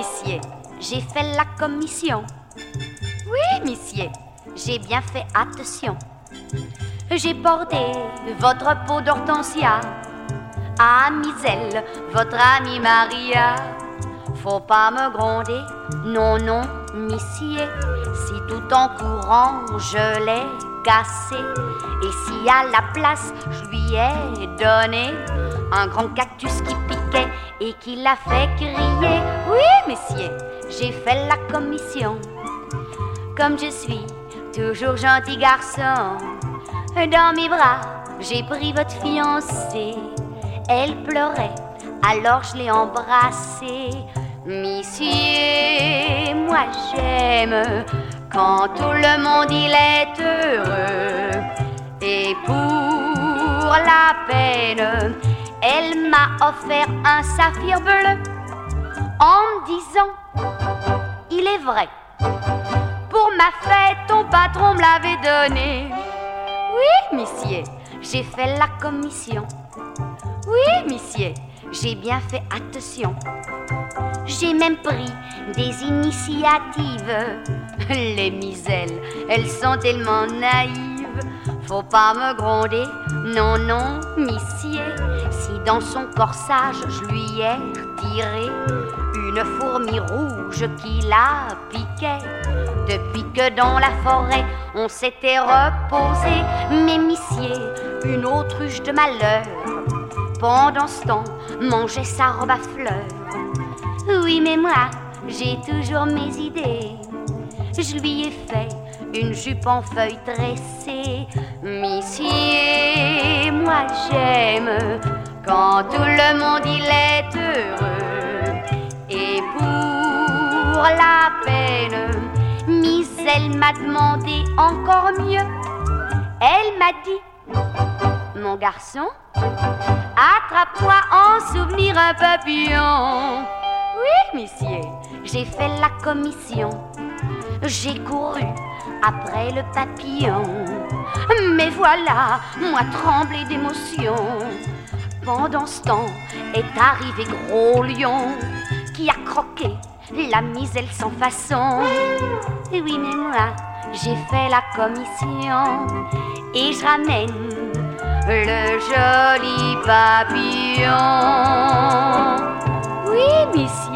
monsieur, j'ai fait la commission. Oui, monsieur, j'ai bien fait attention. J'ai porté votre peau d'hortensia à Miselle, votre amie Maria. Faut pas me gronder, non, non, monsieur. Si tout en courant je l'ai cassé, et si à la place je lui ai donné un grand cactus qui piquait et qui l'a fait crier. Oui, monsieur, j'ai fait la commission. Comme je suis toujours gentil garçon, dans mes bras j'ai pris votre fiancée. Elle pleurait, alors je l'ai embrassée. Monsieur, moi j'aime quand tout le monde il est heureux. Et pour la peine, elle m'a offert un saphir bleu en me disant, il est vrai, pour ma fête ton patron me l'avait donné. Oui, monsieur, j'ai fait la commission. Oui, monsieur, j'ai bien fait attention. J'ai même pris des initiatives. Les miselles, elles sont tellement naïves. Faut pas me gronder, non, non, monsieur. Si dans son corsage je lui ai retiré une fourmi rouge qui la piquait. Depuis que dans la forêt on s'était reposé. Mais monsieur, une autruche de malheur, pendant ce temps, mangeait sa robe à fleurs. Oui, mais moi, j'ai toujours mes idées. Je lui ai fait une jupe en feuilles tressées. Monsieur, moi j'aime quand tout le monde il est heureux. Et pour la peine, Miselle m'a demandé encore mieux. Elle m'a dit, mon garçon, attrape-toi en souvenir un papillon. Oui, monsieur, j'ai fait la commission. J'ai couru après le papillon. Mais voilà, moi tremblé d'émotion. Pendant ce temps est arrivé Gros Lion qui a croqué la miselle sans façon. Oui, mais moi, j'ai fait la commission et je ramène le joli papillon. Oui, monsieur.